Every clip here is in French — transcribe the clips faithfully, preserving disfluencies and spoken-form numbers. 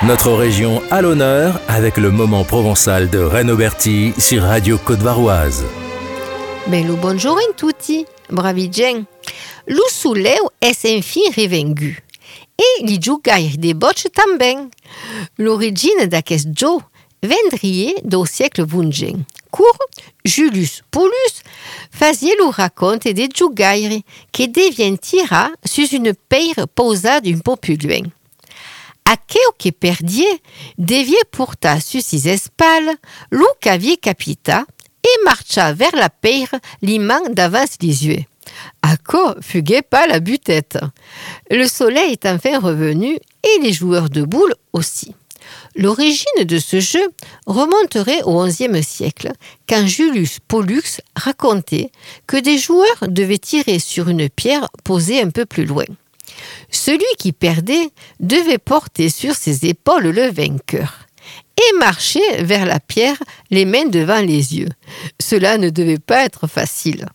Notre région à l'honneur avec le moment provençal de Renaud Berti sur Radio Côte-Varoise. Bello buongiorno a tutti, bravi gen. Lo soleil è infine rivengu e gli giocatori de bocce também. L'origine d'aquest gioco vendrie do siècle vingent. Cur Julius Paulus faisait le raconte des giocatori che devien tira sus une peire posada un po' più loin. Aqueu che perdie devie portar sus ses espalles lo qu'avie capita et marcha vers la peire les mains d'avance les yeux. Acco fuguait pas la butette. Le soleil est enfin revenu et les joueurs de boules aussi. L'origine de ce jeu remonterait au onzième siècle, quand Julius Paulus racontait que des joueurs devaient tirer sur une pierre posée un peu plus loin. Celui qui perdait devait porter sur ses épaules le vainqueur et marcher vers la pierre les mains devant les yeux. Cela ne devait pas être facile.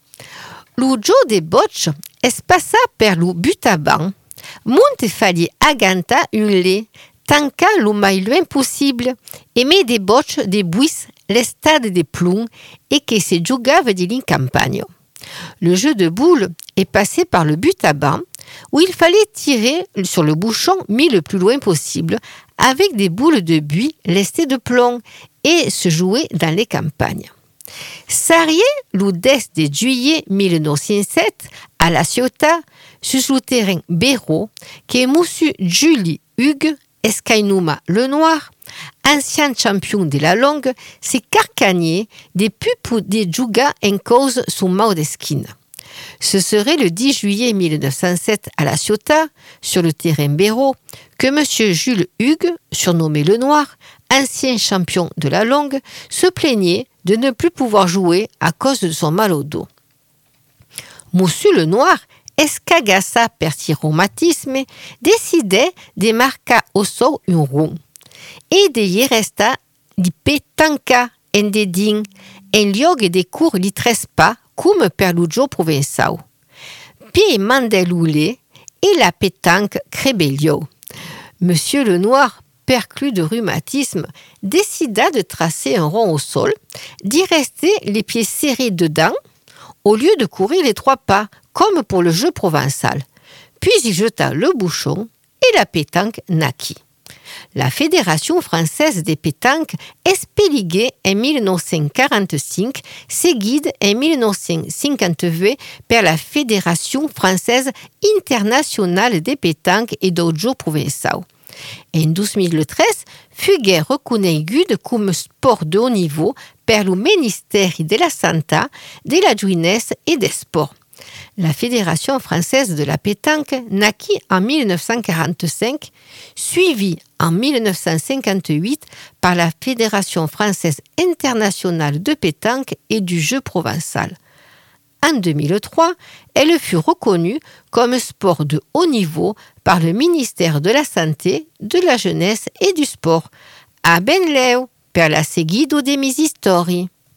Lo gioco de bocce es passa per lo butaban. Monte fallait aganta un lait, tanca lo mai loin possible, et met des bocce des buis l'estade des plombs et que se giocava di in campagna. Le jeu de boules est passé par le butaban, où il fallait tirer sur le bouchon mis le plus loin possible, avec des boules de buis lestées de plomb, et se jouer dans les campagnes. S'arrière lo dix de juillet mille neuf cent sept à La Ciotat, sur le terrain Béraud, que Monsieur Julie Hugues Escainuma le Noir, ancien champion de la longue, s'est carcagné des pupes des jougas en cause sous Maudesquine. Ce serait le dix juillet mille neuf cent sept à La Ciotat, sur le terrain Béraud, que Monsieur Jules Hugues, surnommé le Noir, ancien champion de la longue, se plaignait de ne plus pouvoir jouer à cause de son mal au dos. Monsieur le Noir, escagassa per si rheumatisme, décidait de marquer au sort un rond, et de y resta di petanca en dedin, en lloc de cours li trespa, come per lo gioco provençal. Puis mandeloulé et la pétanque crébelio. Monsieur le Noir, perclus de rhumatisme, décida de tracer un rond au sol, d'y rester les pieds serrés dedans, au lieu de courir les trois pas, comme pour le jeu provençal. Puis il jeta le bouchon et la pétanque naquit. La Fédération française des pétanques espéliguée en mille neuf cent quarante-cinq, seguida en mille neuf cent cinquante-deux par la Fédération française internationale des pétanques et d'autres jeux provençaux. En deux mille treize, fut reconnu comme sport de haut niveau par le ministère de la Santé, de la Jeunesse et des Sports. La Fédération française de la pétanque naquit en mille neuf cent quarante-cinq, suivie en mille neuf cent cinquante-huit par la Fédération française internationale de pétanque et du jeu provençal. En deux mille trois, elle fut reconnue comme sport de haut niveau par le ministère de la Santé, de la Jeunesse et du Sport. A ben leu per la seguido de mis storie.